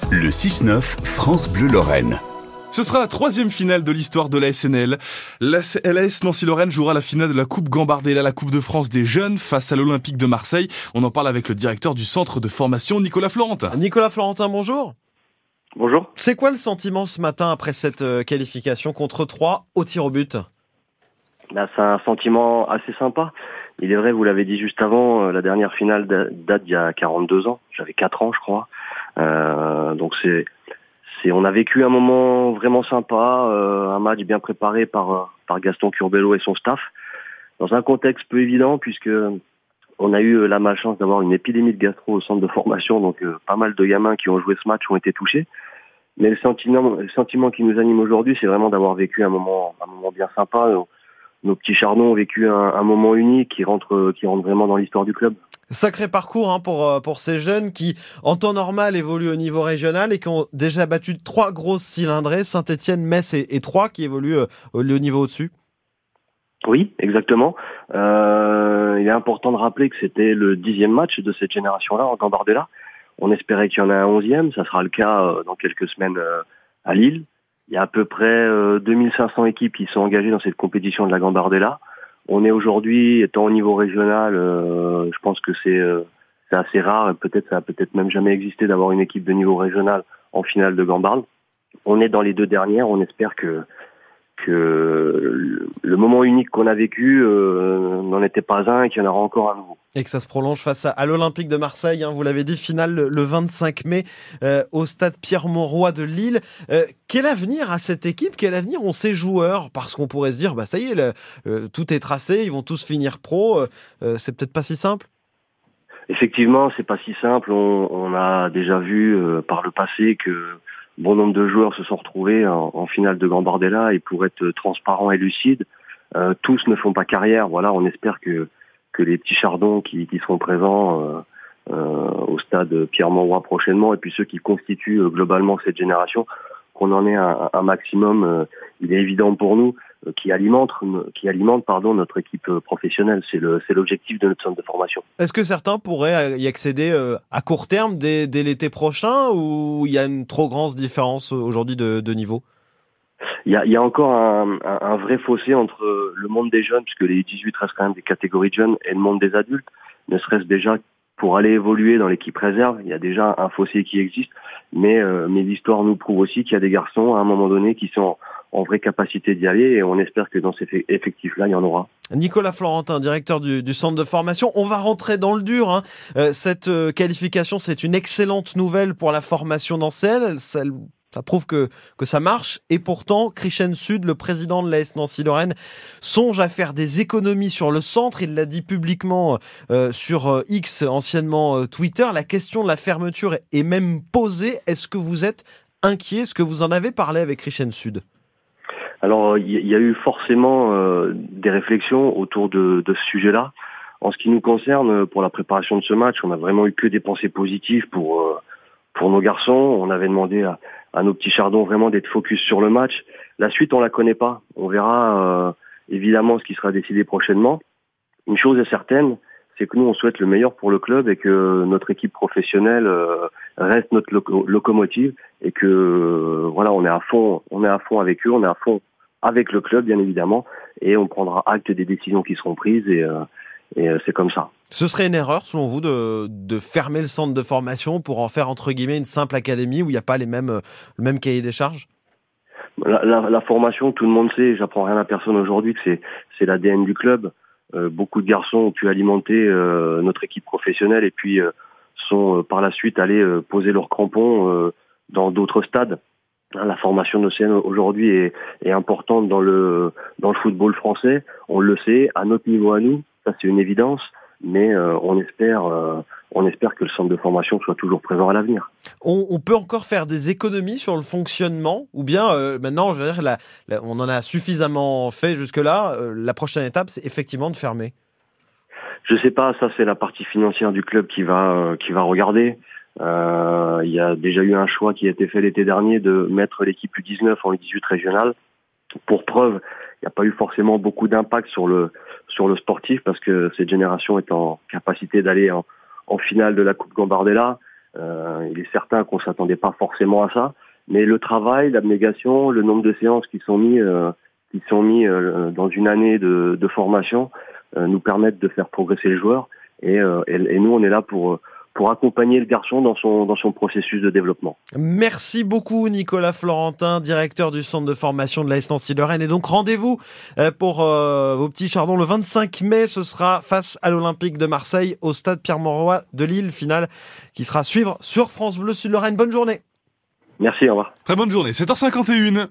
Le 6-9 France Bleu Lorraine. Ce sera la 3e finale de l'histoire de la SNL. La LAS Nancy-Lorraine jouera la finale de la Coupe Gambardella, la Coupe de France des jeunes, face à l'Olympique de Marseille. On en parle avec le directeur du centre de formation, Nicolas Florentin. Nicolas Florentin, bonjour. Bonjour. C'est quoi le sentiment ce matin après cette qualification contre 3 au tir au but ? C'est un sentiment assez sympa. Il est vrai, vous l'avez dit juste avant, la dernière finale date d'il y a 42 ans. J'avais 4 ans, je crois. Donc on a vécu un moment vraiment sympa, un match bien préparé par Gaston Curbelo et son staff, dans un contexte peu évident puisque on a eu la malchance d'avoir une épidémie de gastro au centre de formation, donc pas mal de gamins qui ont joué ce match ont été touchés. Mais le sentiment qui nous anime aujourd'hui, c'est vraiment d'avoir vécu un moment bien sympa. Nos petits chardons ont vécu un moment unique qui rentre vraiment dans l'histoire du club. Sacré parcours pour ces jeunes qui, en temps normal, évoluent au niveau régional et qui ont déjà battu 3 grosses cylindrées, Saint-Etienne, Metz et Troyes, qui évoluent au niveau au-dessus. Oui, exactement. Il est important de rappeler que c'était le 10e match de cette génération-là en Gambardella. On espérait qu'il y en ait un 11e, ça sera le cas dans quelques semaines à Lille. Il y a à peu près 2500 équipes qui sont engagées dans cette compétition de la Gambardella. On est aujourd'hui, étant au niveau régional, je pense que c'est assez rare, et ça a peut-être même jamais existé d'avoir une équipe de niveau régional en finale de Gambarde. On est dans les 2 dernières, on espère que le moment unique qu'on a vécu n'en était pas un et qu'il y en aura encore un nouveau. Et que ça se prolonge face à l'Olympique de Marseille, vous l'avez dit, finale le 25 mai au stade Pierre-Mauroy de Lille. Quel avenir a cette équipe ? Quel avenir ont ces joueurs ? Parce qu'on pourrait se dire, ça y est, tout est tracé, ils vont tous finir pro. C'est peut-être pas si simple ? Effectivement, c'est pas si simple. On a déjà vu par le passé que bon nombre de joueurs se sont retrouvés en finale de Gambardella, et pour être transparents et lucides, tous ne font pas carrière. Voilà, on espère que les petits chardons qui seront présents au stade Pierre-Mauroy prochainement, et puis ceux qui constituent globalement cette génération, qu'on en ait un maximum. Il est évident pour nous qui alimente notre équipe professionnelle. C'est l'objectif de notre centre de formation. Est-ce que certains pourraient y accéder à court terme dès l'été prochain, ou il y a une trop grande différence aujourd'hui de niveau ? Il y a encore un vrai fossé entre le monde des jeunes, puisque les 18 restent quand même des catégories de jeunes, et le monde des adultes. Ne serait-ce déjà pour aller évoluer dans l'équipe réserve, il y a déjà un fossé qui existe, mais l'histoire nous prouve aussi qu'il y a des garçons à un moment donné qui sont en vraie capacité d'y aller, et on espère que dans cet effectif-là, il y en aura. Nicolas Florentin, directeur du centre de formation. On va rentrer dans le dur. Cette qualification, c'est une excellente nouvelle pour la formation nancéenne. Ça prouve que ça marche. Et pourtant, Christian Sud, le président de l'AS Nancy-Lorraine, songe à faire des économies sur le centre. Il l'a dit publiquement sur X, anciennement Twitter. La question de la fermeture est même posée. Est-ce que vous êtes inquiet ? Est-ce que vous en avez parlé avec Christian Sud ? Alors, il y a eu forcément des réflexions autour de ce sujet-là. En ce qui nous concerne, pour la préparation de ce match, on n'a vraiment eu que des pensées positives pour nos garçons. On avait demandé à nos petits chardons vraiment d'être focus sur le match. La suite, on la connaît pas. On verra évidemment ce qui sera décidé prochainement. Une chose est certaine, c'est que nous, on souhaite le meilleur pour le club, et que notre équipe professionnelle reste notre locomotive, et que voilà, on est à fond avec eux, on est à fond avec le club, bien évidemment, et on prendra acte des décisions qui seront prises, et c'est comme ça. Ce serait une erreur, selon vous, de fermer le centre de formation pour en faire, entre guillemets, une simple académie où il n'y a pas le même cahier des charges ? La formation, tout le monde sait, j'apprends rien à personne aujourd'hui, que c'est l'ADN du club. Beaucoup de garçons ont pu alimenter notre équipe professionnelle, et puis sont par la suite allés poser leurs crampons dans d'autres stades. La formation nocéenne aujourd'hui est importante dans le football français. On le sait, à notre niveau à nous, ça c'est une évidence, mais on espère que le centre de formation soit toujours présent à l'avenir. On peut encore faire des économies sur le fonctionnement, ou bien maintenant, je veux dire, on en a suffisamment fait jusque-là. La prochaine étape, c'est effectivement de fermer. Je sais pas, ça c'est la partie financière du club qui va regarder. Il y a déjà eu un choix qui a été fait l'été dernier de mettre l'équipe U19 en U18 régionale. Pour preuve, il n'y a pas eu forcément beaucoup d'impact sur le sportif, parce que cette génération est en capacité d'aller en finale de la Coupe Gambardella. Il est certain qu'on s'attendait pas forcément à ça, mais le travail, l'abnégation, le nombre de séances qui sont mis dans une année de formation nous permettent de faire progresser le joueur. Et nous, on est là pour accompagner le garçon dans son processus de développement. Merci beaucoup Nicolas Florentin, directeur du centre de formation de l'AS Nancy-Lorraine. Et donc rendez-vous pour vos petits chardons le 25 mai, ce sera face à l'Olympique de Marseille au stade Pierre-Mauroy de Lille, finale qui sera à suivre sur France Bleu Sud-Lorraine. Bonne journée. Merci, au revoir. Très bonne journée, 7h51.